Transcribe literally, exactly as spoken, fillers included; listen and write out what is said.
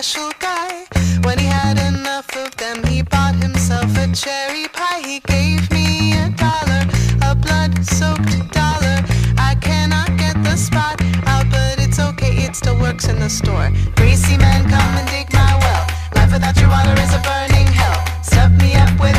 special guy. When he had enough of them, he bought himself a cherry pie. He gave me a dollar, a blood-soaked dollar. I cannot get the spot out, but it's okay, it still works in the store. Greasy man, come and dig my well. Life without your water is a burning hell. Stuff me up with